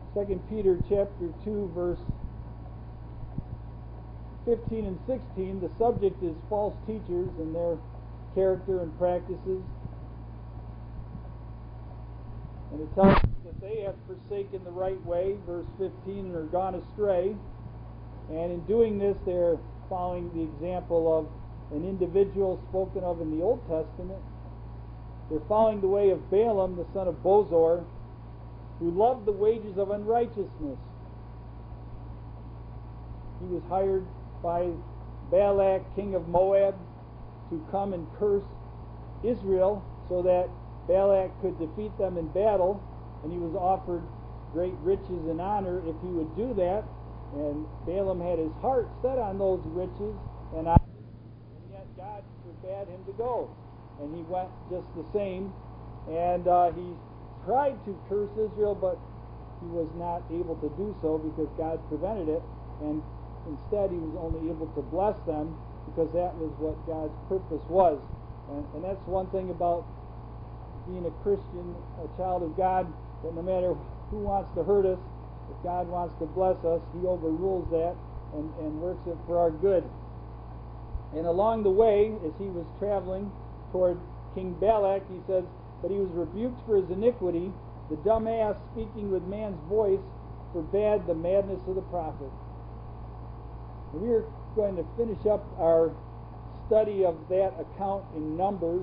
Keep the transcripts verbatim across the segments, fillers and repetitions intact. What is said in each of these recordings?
Second Peter chapter two, verse fifteen and sixteen, the subject is false teachers and their character and practices. And it tells us that they have forsaken the right way, verse fifteen, and are gone astray. And in doing this, they're following the example of an individual spoken of in the Old Testament. They're following the way of Balaam, the son of Bozor, who loved the wages of unrighteousness. He was hired by Balak, king of Moab, to come and curse Israel so that Balak could defeat them in battle, and he was offered great riches and honor if he would do that. And Balaam had his heart set on those riches and honor, and yet God forbade him to go. And he went just the same, and uh, he tried to curse Israel, but he was not able to do so because God prevented it, and instead he was only able to bless them because that was what God's purpose was. And, and that's one thing about being a Christian, a child of God, that no matter who wants to hurt us, if God wants to bless us, he overrules that and, and works it for our good. And along the way, as he was traveling toward King Balak, he says, but he was rebuked for his iniquity. The dumb ass, speaking with man's voice, forbade the madness of the prophet. And we are going to finish up our study of that account in Numbers.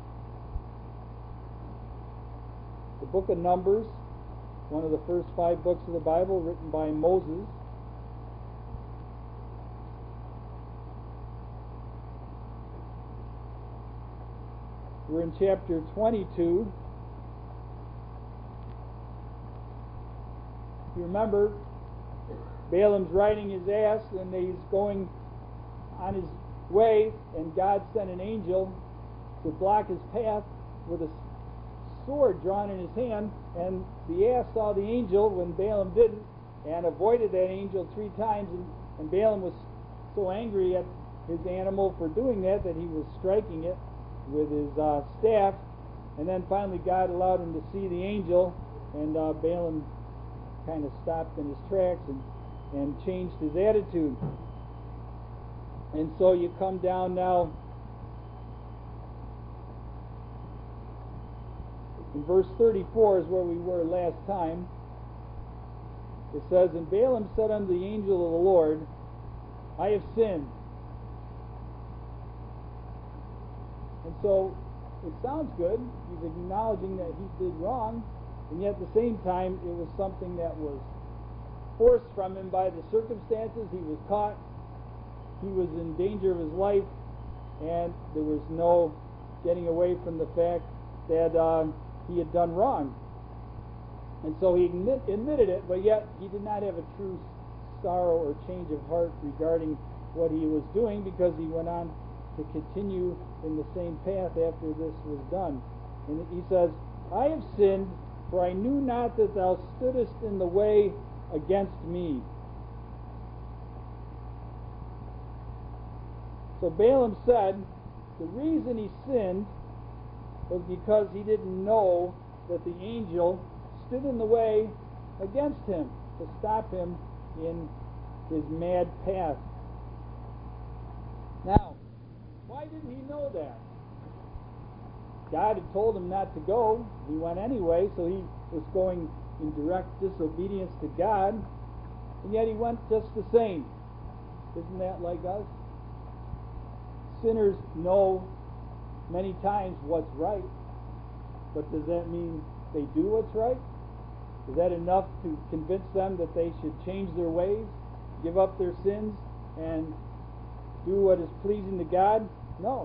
The book of Numbers, one of the first five books of the Bible, written by Moses. We're in chapter twenty-two. You remember, Balaam's riding his ass, and he's going on his way, and God sent an angel to block his path with a sword drawn in his hand, and the ass saw the angel when Balaam didn't, and avoided that angel three times, and, and Balaam was so angry at his animal for doing that that he was striking it with his uh, staff, and then finally God allowed him to see the angel, and uh, Balaam kind of stopped in his tracks and, and changed his attitude. And so you come down now in verse thirty-four is where we were last time. It says, and Balaam said unto the angel of the Lord, I have sinned. And so it sounds good. He's acknowledging that he did wrong, and yet at the same time it was something that was forced from him by the circumstances. He was caught. He was in danger of his life, and there was no getting away from the fact that uh, he had done wrong. And so he admit, admitted it, but yet he did not have a true sorrow or change of heart regarding what he was doing, because he went on to continue in the same path after this was done. And he says, I have sinned, for I knew not that thou stoodest in the way against me. So Balaam said the reason he sinned was because he didn't know that the angel stood in the way against him to stop him in his mad path. Now, why didn't he know that? God had told him not to go. He went anyway, so he was going in direct disobedience to God, and yet he went just the same. Isn't that like us? Sinners know many times what's right, but does that mean they do what's right? Is that enough to convince them that they should change their ways, give up their sins, and do what is pleasing to God? No.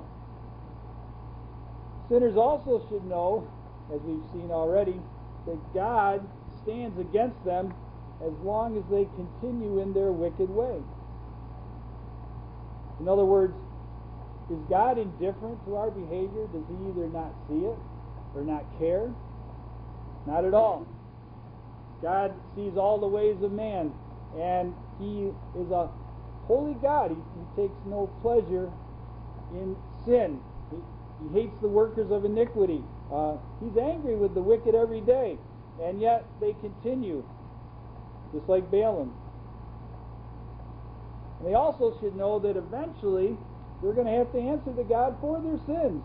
Sinners also should know, as we've seen already, that God stands against them as long as they continue in their wicked way. In other words, is God indifferent to our behavior? Does he either not see it or not care? Not at all. God sees all the ways of man, and he is a holy God. He, he takes no pleasure in sin. He, he hates the workers of iniquity. Uh, he's angry with the wicked every day, and yet they continue. just like Balaam. And they also should know that eventually they're going to have to answer to God for their sins.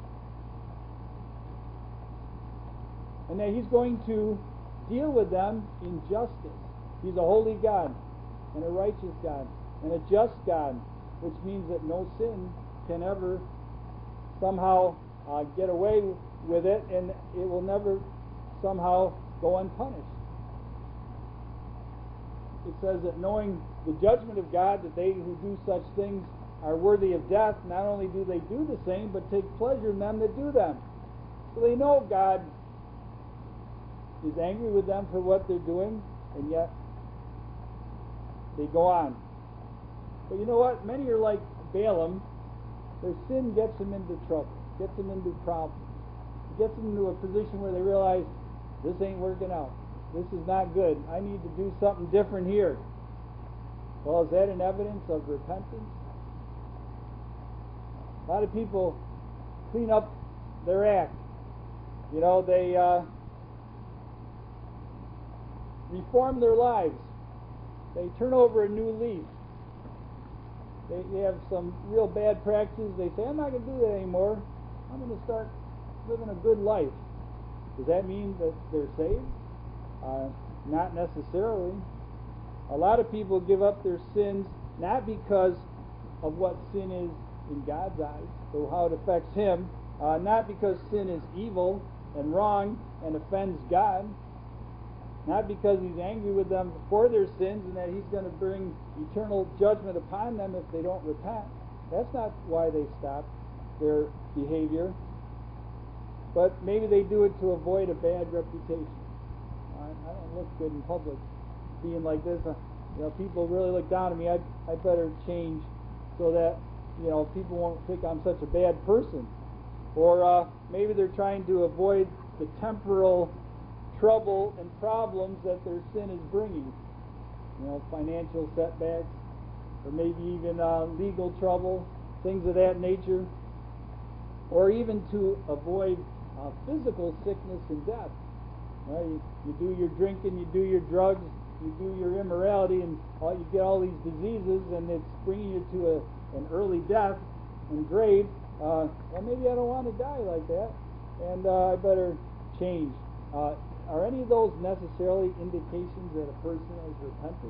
And that He's going to deal with them in justice. He's a holy God and a righteous God and a just God, which means that no sin can ever somehow uh, get away with it, and it will never somehow go unpunished. It says that knowing the judgment of God, that they who do such things are worthy of death, not only do they do the same, but take pleasure in them that do them. So they know God is angry with them for what they're doing, and yet they go on. But you know what? Many are like Balaam. Their sin gets them into trouble, gets them into problems. It gets them into a position where they realize, this ain't working out. This is not good. I need to do something different here. Well, is that an evidence of repentance? A lot of people clean up their act. You know, they uh, reform their lives. They turn over a new leaf. They, they have some real bad practices. They say, I'm not going to do that anymore. I'm going to start living a good life. Does that mean that they're saved? Uh, not necessarily. A lot of people give up their sins not because of what sin is in God's eyes, or how it affects Him, uh, not because sin is evil and wrong and offends God, not because He's angry with them for their sins and that He's going to bring eternal judgment upon them if they don't repent. That's not why they stop their behavior. But maybe they do it to avoid a bad reputation. I, I don't look good in public being like this. Uh, you know, people really look down on me. I I better change so that, you know, people won't think I'm such a bad person. Or uh, maybe they're trying to avoid the temporal trouble and problems that their sin is bringing. You know, financial setbacks, or maybe even uh, legal trouble, things of that nature. Or even to avoid uh, physical sickness and death. Well, you, you do your drinking, you do your drugs, you do your immorality, and all, you get all these diseases, and it's bringing you to a, an early death and grave. Uh, well, maybe I don't want to die like that, and uh, I better change. Uh, are any of those necessarily indications that a person has repented?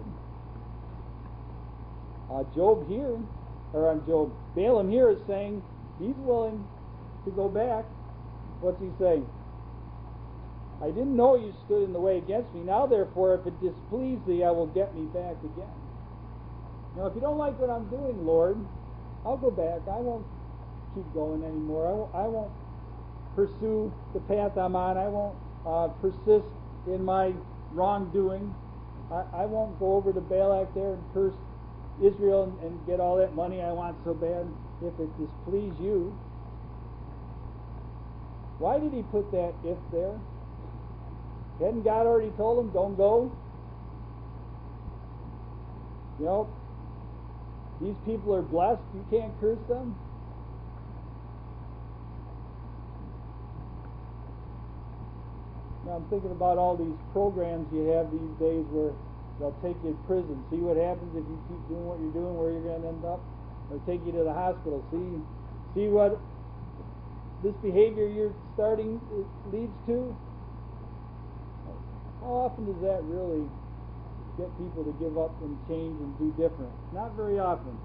Uh, Job here, or I'm Job, Balaam here is saying he's willing to go back. What's he saying? I didn't know you stood in the way against me. Now, therefore, if it displease thee, I will get me back again. Now, if you don't like what I'm doing, Lord, I'll go back. I won't keep going anymore. I won't, I won't pursue the path I'm on. I won't uh, persist in my wrongdoing. I, I won't go over to Balak there and curse Israel and, and get all that money I want so bad if it displease you. Why did he put that if there? Hadn't God already told him, don't go? You know, these people are blessed. You can't curse them. Now I'm thinking about all these programs you have these days where they'll take you to prison. See what happens if you keep doing what you're doing, where you're going to end up. Or take you to the hospital. See, see what this behavior you're starting leads to. How often does that really get people to give up and change and do different? Not very often.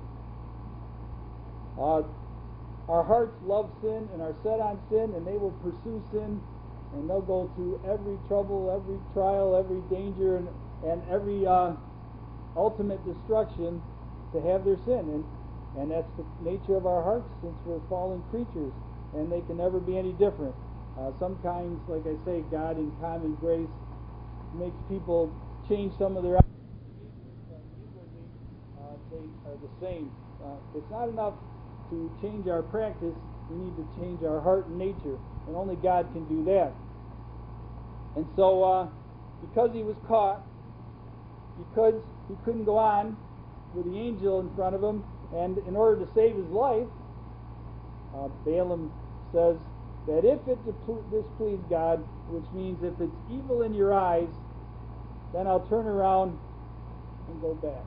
Uh, our hearts love sin and are set on sin, and they will pursue sin, and they'll go through every trouble, every trial, every danger, and, and every uh, ultimate destruction to have their sin. And, and that's the nature of our hearts, since we're fallen creatures, and they can never be any different. Uh, sometimes, like I say, God in common grace makes people change some of their behaviors, but inwardly uh, they are the same. Uh, it's not enough to change our practice. We need to change our heart and nature, and only God can do that. And so, uh, because he was caught, because he couldn't go on with the angel in front of him, and in order to save his life, uh, Balaam says that if it displease God, which means if it's evil in your eyes, then I'll turn around and go back.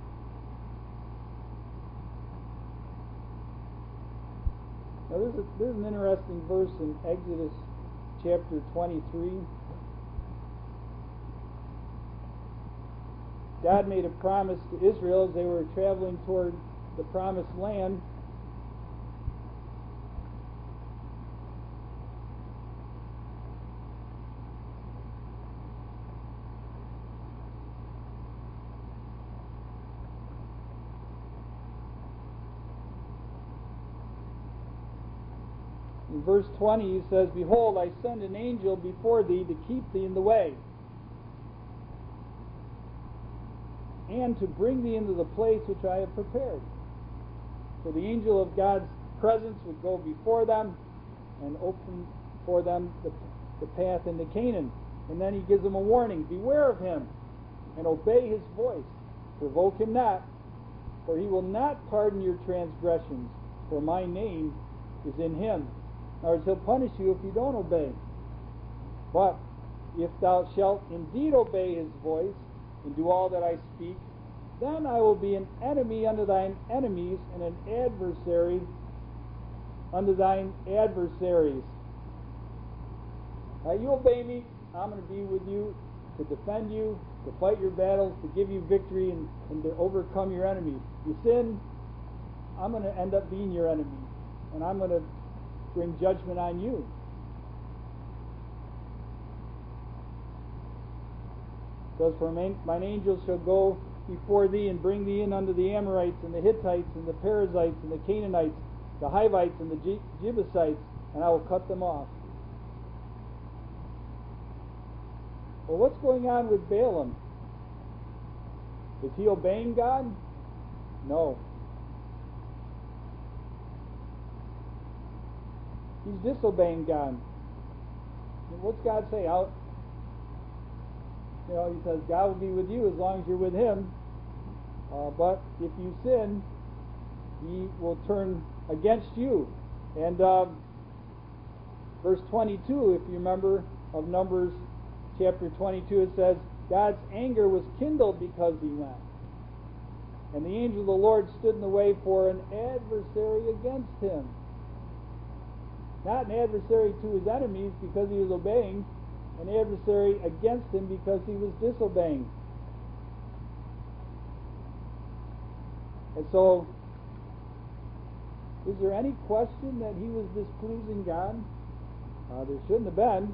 Now there's, a, there's an interesting verse in Exodus chapter twenty-three. God made a promise to Israel as they were traveling toward the promised land. In verse twenty, he says, "Behold, I send an angel before thee to keep thee in the way, and to bring thee into the place which I have prepared." So the angel of God's presence would go before them and open for them the, the path into Canaan. And then he gives them a warning: beware of him, and obey his voice. Provoke him not, for he will not pardon your transgressions, for my name is in him. In other words, he'll punish you if you don't obey. But if thou shalt indeed obey his voice, and do all that I speak, then I will be an enemy unto thine enemies, and an adversary unto thine adversaries. Now you obey me, I'm going to be with you to defend you, to fight your battles, to give you victory, and, and to overcome your enemies. You sin, I'm going to end up being your enemy, and I'm going to bring judgment on you. It says, "For mine angels shall go before thee, and bring thee in unto the Amorites, and the Hittites, and the Perizzites, and the Canaanites, the Hivites, and the Jebusites, and I will cut them off." Well, what's going on with Balaam? Is he obeying God? No. He's disobeying God. And what's God say? I'll, you know, he says, God will be with you as long as you're with him. Uh, but if you sin, he will turn against you. And uh, verse twenty-two, if you remember, of Numbers chapter twenty-two, it says, God's anger was kindled because he went. And the angel of the Lord stood in the way for an adversary against him. Not an adversary to his enemies because he was obeying, an adversary against him because he was disobeying. And so, is there any question that he was displeasing God? Uh, there shouldn't have been.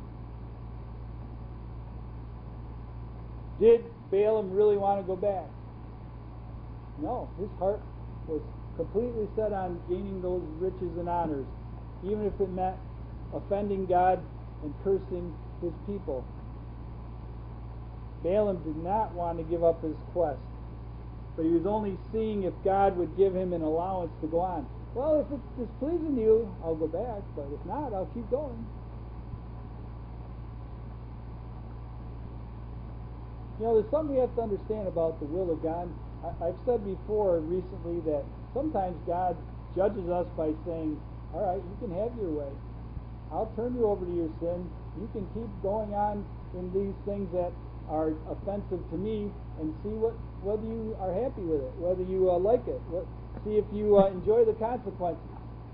Did Balaam really want to go back? No, his heart was completely set on gaining those riches and honors, even if it meant offending God and cursing his people. Balaam did not want to give up his quest, but he was only seeing if God would give him an allowance to go on. Well, if it's displeasing to you, I'll go back, but if not, I'll keep going. You know, there's something we have to understand about the will of God. I, I've said before recently that sometimes God judges us by saying, all right, you can have your way. I'll turn you over to your sin. You can keep going on in these things that are offensive to me, and see what whether you are happy with it, whether you uh, like it. What, see if you uh, enjoy the consequences.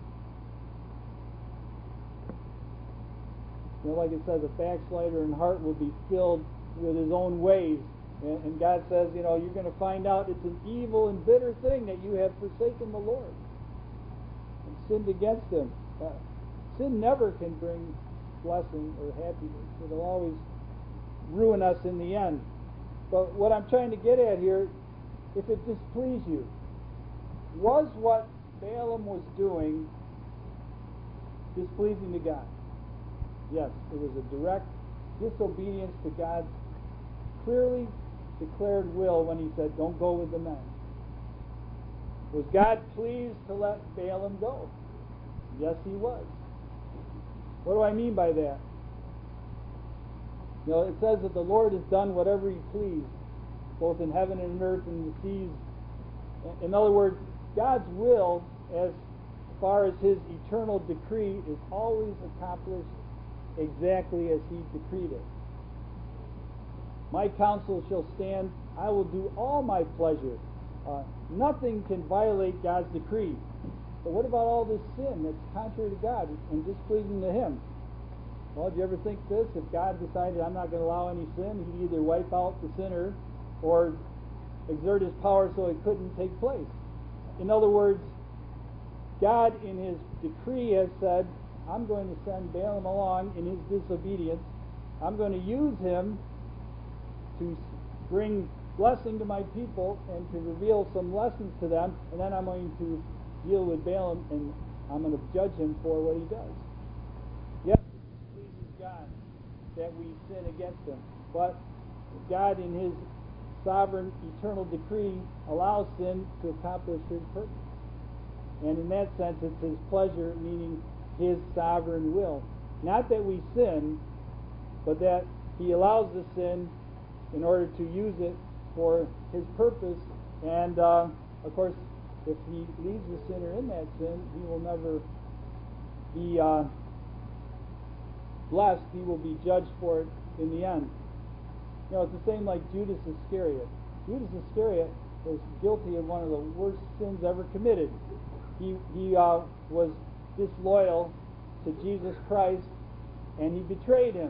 You know, like it says, a backslider in heart will be filled with his own ways. And, and God says, you know, you're going to find out it's an evil and bitter thing that you have forsaken the Lord and sinned against him. Uh, sin never can bring blessing or happiness. It'll always ruin us in the end. But what I'm trying to get at here, if it displeased you, was what Balaam was doing displeasing to God? Yes, it was a direct disobedience to God's clearly declared will when he said, don't go with the men. Was God pleased to let Balaam go? Yes, he was. What do I mean by that? You know, it says that the Lord has done whatever he pleased, both in heaven and earth and the seas. In other words, God's will, as far as his eternal decree, is always accomplished exactly as he decreed it. My counsel shall stand. I will do all my pleasure. Uh, nothing can violate God's decree. But what about all this sin that's contrary to God and displeasing to Him? Well, do you ever think this? If God decided I'm not going to allow any sin, He'd either wipe out the sinner or exert His power so it couldn't take place. In other words, God in His decree has said, I'm going to send Balaam along in his disobedience. I'm going to use him to bring blessing to my people and to reveal some lessons to them, and then I'm going to deal with Balaam and I'm going to judge him for what he does. Yes, it displeases God that we sin against Him, but God in His sovereign eternal decree allows sin to accomplish His purpose. And in that sense, it's His pleasure, meaning His sovereign will. Not that we sin, but that He allows the sin in order to use it for His purpose. And, uh, of course, if He leaves the sinner in that sin, he will never be uh, blessed. He will be judged for it in the end. You know, it's the same like Judas Iscariot. Judas Iscariot was guilty of one of the worst sins ever committed. He, he uh, was disloyal to Jesus Christ, and he betrayed Him.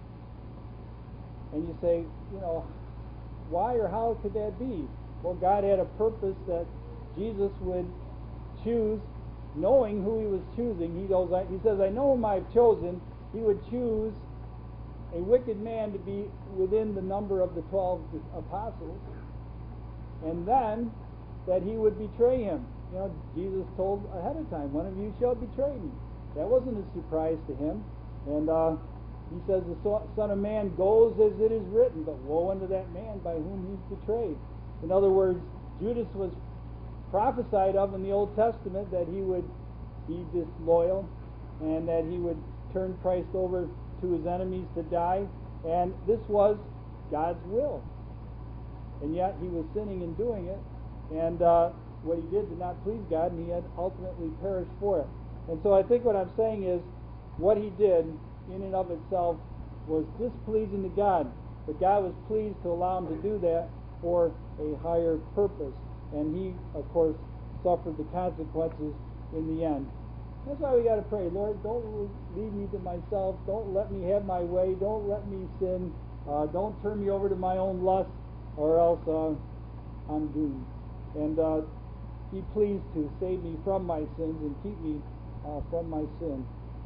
And you say, you know, why or how could that be? Well, God had a purpose that Jesus would choose, knowing who He was choosing. He goes, He says, I know whom I've chosen. He would choose a wicked man to be within the number of the twelve apostles, and then that He would betray Him. You know, Jesus told ahead of time, one of you shall betray me. That wasn't a surprise to Him. And uh, He says, the Son of Man goes as it is written, but woe unto that man by whom he's betrayed. In other words, Judas was prophesied of in the Old Testament that he would be disloyal and that he would turn Christ over to his enemies to die. And this was God's will. And yet he was sinning in doing it. And uh, what he did did not please God, and he had ultimately perished for it. And so I think what I'm saying is, what he did in and of itself was displeasing to God. But God was pleased to allow him to do that for a higher purpose. And he, of course, suffered the consequences in the end. That's why we got to pray, Lord, don't leave me to myself. Don't let me have my way. Don't let me sin. Uh, don't turn me over to my own lust, or else uh, I'm doomed. And uh, be pleased to save me from my sins and keep me uh, from my sin.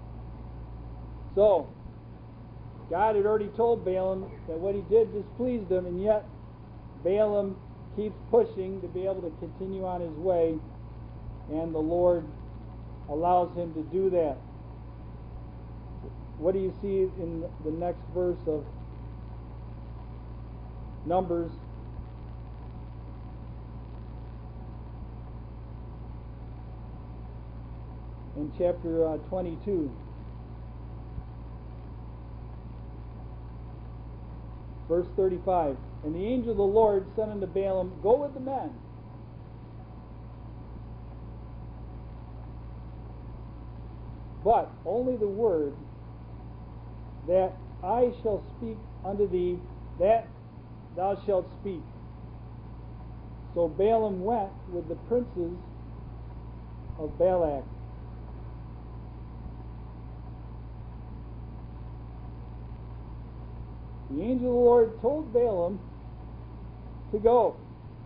So, God had already told Balaam that what he did displeased him, and yet Balaam keeps pushing to be able to continue on his way, and the Lord allows him to do that. What do you see in the next verse of Numbers? In chapter uh, twenty-two. Verse thirty-five. And the angel of the Lord said unto Balaam, Go with the men. But only the word that I shall speak unto thee, that thou shalt speak. So Balaam went with the princes of Balak. The angel of the Lord told Balaam to go.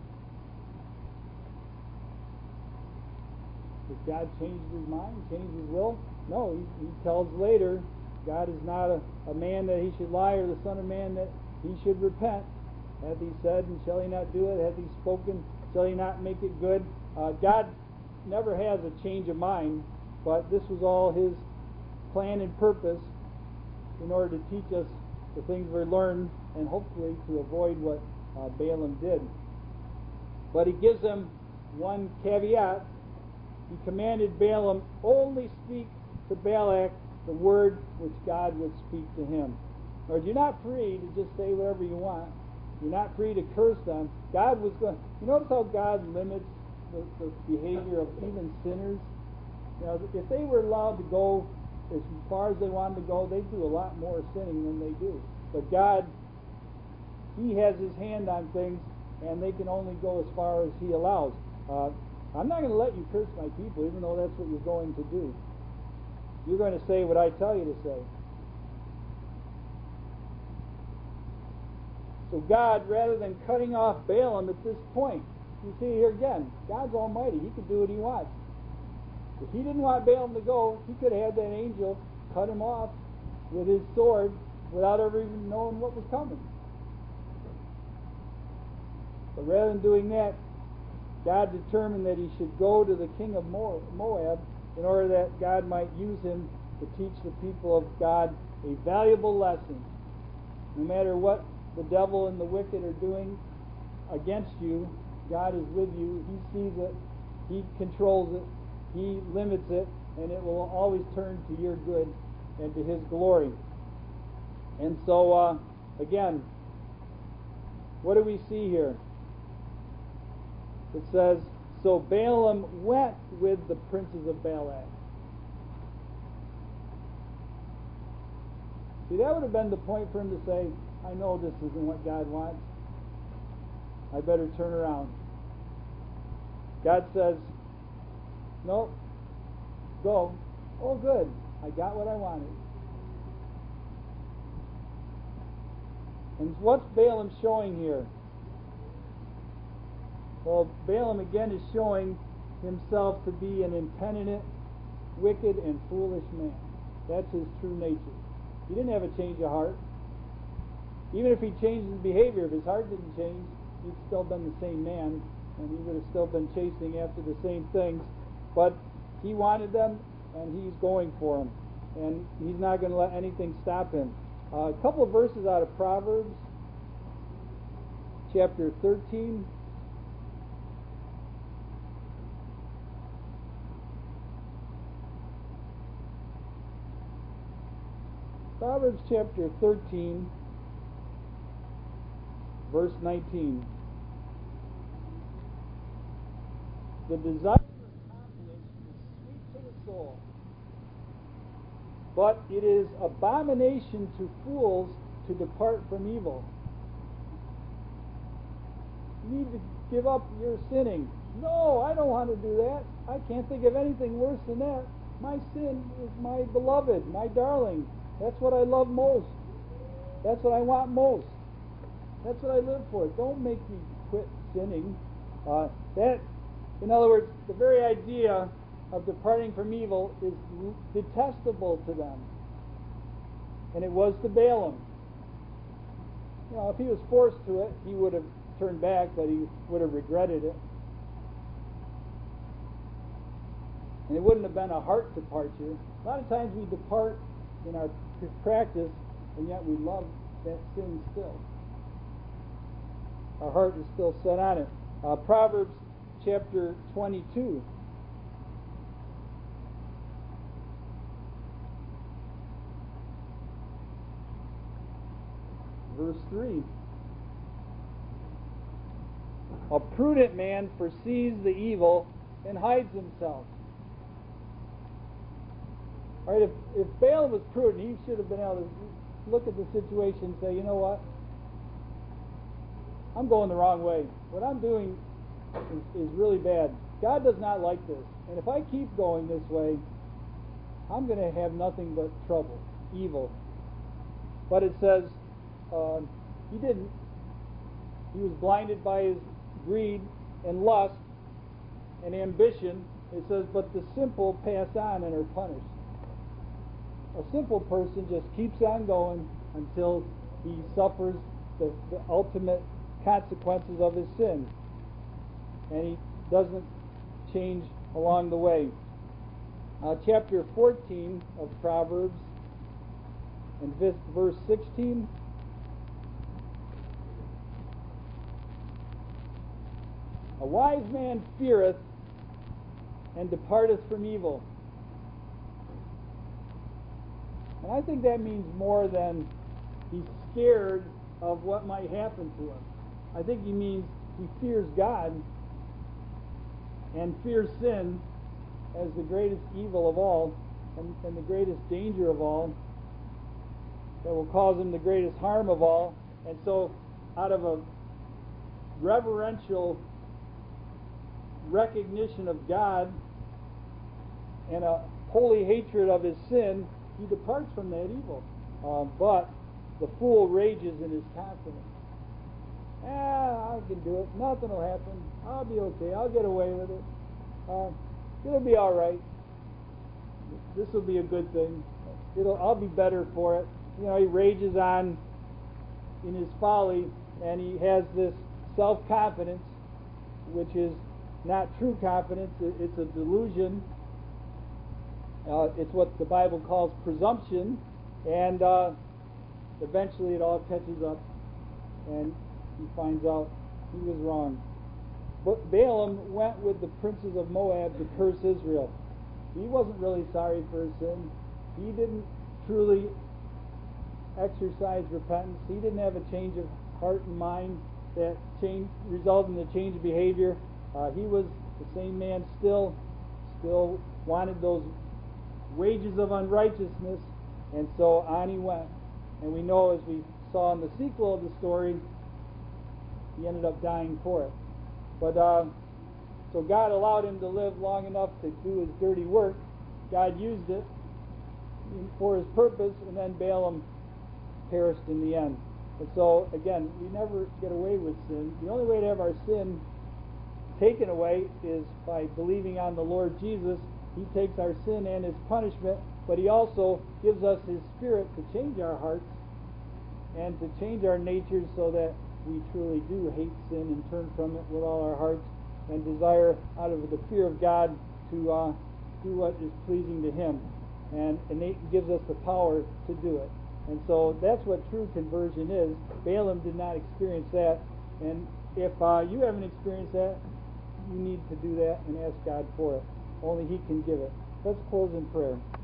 Has God changed his mind, changed his will? No, he, he tells later, God is not a, a man that he should lie, or the son of man that he should repent. Hath he said, and shall he not do it? Hath he spoken, shall he not make it good? Uh, God never has a change of mind, but this was all his plan and purpose in order to teach us the things we learned, and hopefully to avoid what uh, Balaam did. But he gives them one caveat. He commanded Balaam, only speak to Balak the word which God would speak to him. Or you're not free to just say whatever you want. You're not free to curse them. God was going. You notice how God limits the, the behavior of even sinners. You know, if they were allowed to go as far as they wanted to go, they'd do a lot more sinning than they do. But God he has his hand on things, and they can only go as far as he allows. Uh, I'm not going to let you curse my people, even though that's what you're going to do. You're going to say what I tell you to say. So God, rather than cutting off Balaam at this point, you see here again, God's almighty. He can do what he wants. If he didn't want Balaam to go, he could have had that angel cut him off with his sword without ever even knowing what was coming. But rather than doing that, God determined that he should go to the king of Moab in order that God might use him to teach the people of God a valuable lesson. No matter what the devil and the wicked are doing against you, God is with you. He sees it. He controls it. He limits it. And it will always turn to your good and to his glory. And so, uh, again, what do we see here? It says, so Balaam went with the princes of Balak. See, that would have been the point for him to say, I know this isn't what God wants. I better turn around. God says, no, go. Oh, good. I got what I wanted. And what's Balaam showing here? Well, Balaam again is showing himself to be an impenitent, wicked, and foolish man. That's his true nature. He didn't have a change of heart. Even if he changed his behavior, if his heart didn't change, he'd still been the same man, and he would have still been chasing after the same things. But he wanted them, and he's going for them. And he's not going to let anything stop him. Uh, a couple of verses out of Proverbs, chapter thirteen. Proverbs chapter thirteen, verse nineteen. The desire of confidence is sweet to the soul, but it is abomination to fools to depart from evil. You need to give up your sinning. No, I don't want to do that. I can't think of anything worse than that. My sin is my beloved, my darling. That's what I love most. That's what I want most. That's what I live for. Don't make me quit sinning. Uh, that, in other words, the very idea of departing from evil is detestable to them. And it was to Balaam. You know, if he was forced to it, he would have turned back, but he would have regretted it. And it wouldn't have been a heart departure. A lot of times we depart in our practice, and yet we love that sin still. Our heart is still set on it. Uh, Proverbs chapter twenty-two. Verse three. A prudent man foresees the evil and hides himself. All right, if, if Balaam was prudent, he should have been able to look at the situation and say, you know what? I'm going the wrong way. What I'm doing is, is really bad. God does not like this. And if I keep going this way, I'm going to have nothing but trouble, evil. But it says uh, he didn't. He was blinded by his greed and lust and ambition. It says, but the simple pass on and are punished. A simple person just keeps on going until he suffers the, the ultimate consequences of his sin. And he doesn't change along the way. Uh, chapter fourteen of Proverbs and verse sixteen. A wise man feareth and departeth from evil. And I think that means more than he's scared of what might happen to him. I think he means he fears God and fears sin as the greatest evil of all and, and the greatest danger of all that will cause him the greatest harm of all. And so out of a reverential recognition of God and a holy hatred of his sin, he departs from that evil. Uh, but the fool rages in his confidence. Ah, I can do it. Nothing will happen. I'll be okay. I'll get away with it. Uh, it'll be all right. This will be a good thing. It'll. I'll be better for it. You know, he rages on in his folly, and he has this self-confidence, which is not true confidence. It's a delusion. Uh, it's what the Bible calls presumption, and uh, eventually it all catches up, and he finds out he was wrong. But Balaam went with the princes of Moab to curse Israel. He wasn't really sorry for his sin. He didn't truly exercise repentance. He didn't have a change of heart and mind that change, resulted in a change of behavior. Uh, he was the same man still, still wanted those wages of unrighteousness, and so on he went. And we know, as we saw in the sequel of the story, he ended up dying for it. But uh, so God allowed him to live long enough to do his dirty work. God used it for his purpose, and then Balaam perished in the end. And so, again, we never get away with sin. The only way to have our sin taken away is by believing on the Lord Jesus. He takes our sin and his punishment, but he also gives us his Spirit to change our hearts and to change our natures so that we truly do hate sin and turn from it with all our hearts and desire, out of the fear of God, to uh, do what is pleasing to him. And, and it gives us the power to do it. And so that's what true conversion is. Balaam did not experience that. And if uh, you haven't experienced that, you need to do that and ask God for it. Only he can give it. Let's close in prayer.